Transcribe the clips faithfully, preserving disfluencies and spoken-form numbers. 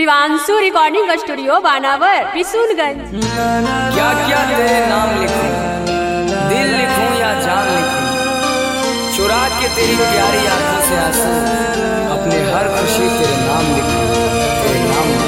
Shivanshu recording studio Banawar Bishunganj. क्या क्या तेरे नाम लिखूं, दिल लिखूं या जान लिखूं, चुरा के तेरी प्यारी आंखों से आंसू, अपने हर खुशी तेरे नाम लिखूं, तेरे नाम लिखूं।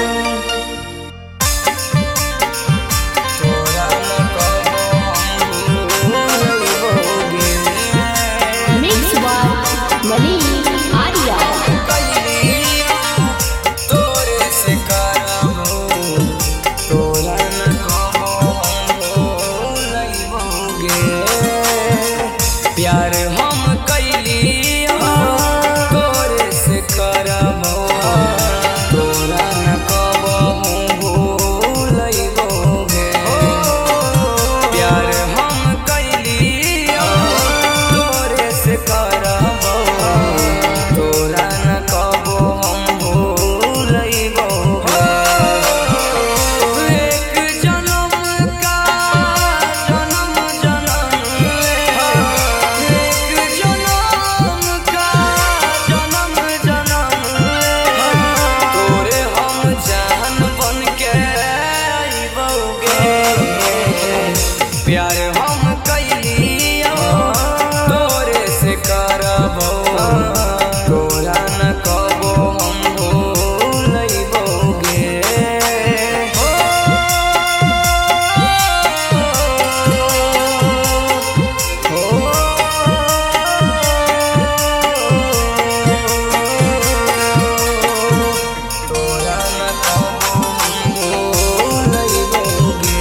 प्यार हम कैली तोरे से करबो, तोरा न कबहू भूलैबोगे। प्यार हम कैली तोरे से करबो, तोरा न कबो हम भूलैबोगे। एक जन्म का जन्म जन्म प्यार हम कैली तोरे से करबो, तोरा न कबो हम भूलैबोगे। तोरा न कबो हम भूलैबोगे।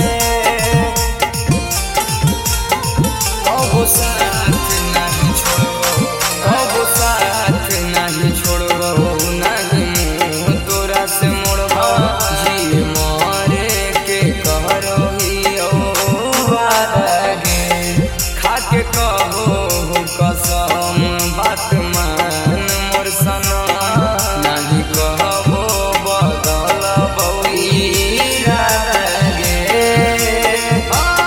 कबो साथ नहीं छोड़बो, कबो साथ नहीं छोड़बो, नहीं मुँह तोरा से मोड़बो। जी मरे के कहरहियो वादगे, खाके कहो कसम बात मान मोर सनम। नहीं कहबो बदलबो इरादा गे।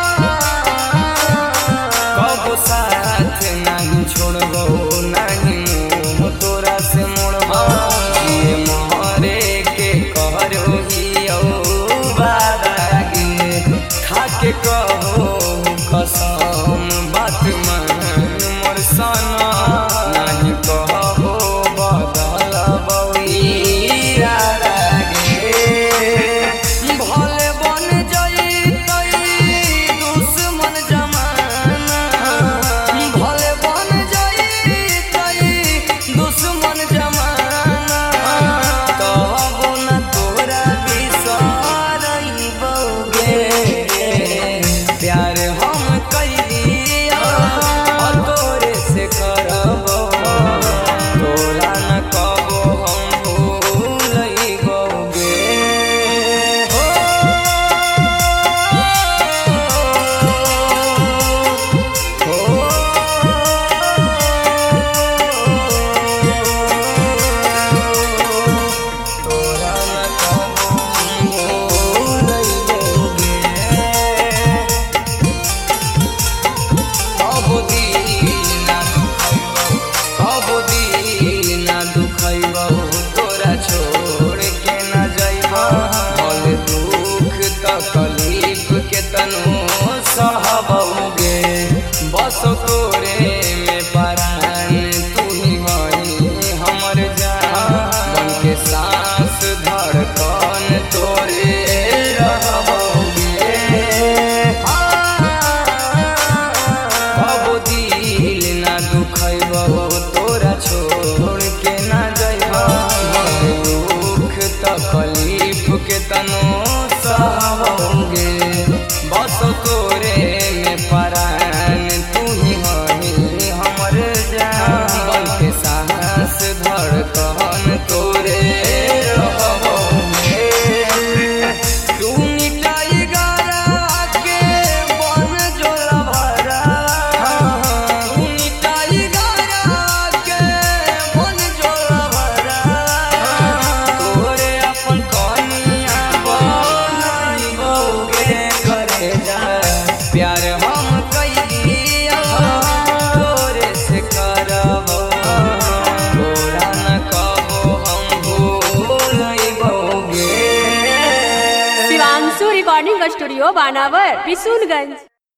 कबो साथ नहीं छोड़बो, नहीं मुँह तोरा से मोड़बो। ये मरे के कहरहियो वादगे, खाके कहो कसम बात मान मोर सनम। नहीं कहबो बदलबो इरादा गे। भले बन जइतै दुश्मन जमाना, भले बन जइतै दुश्मन जमाना, तबो न तोरा बिसरैबोगे। प्यार हम कैली तोरे से करबो, तोरा न कबो हम भूलैबोगे। तोरा न कबो हम भूलैबोगे। कबो दिल ना दुखैबो, कबो दिल ना दुखैबो, तोरा छोड़ के ना जइबो। भले दुख तकलीफ के तनो सहबोगे, बस तोरे में परान तू ही हई हमर जान। मन के सांस धड़कन तोरे रहबोगे। कबो दिल ना दुखैबो, तोरा छोड़ के ना जइबो। दुख तकलीफ के तनो सहबोगे, बस तोरे में परान तू ही हई हमर जान। बन के सांस धड़कन तोरे रहबोगे। तू मिटाई गरा के बन जोला भरा, तू मिटाई गरा के बन जोला भरा, तोरे अपन रिकॉर्डिंग स्टूडियो बानावर बिशुनगंज।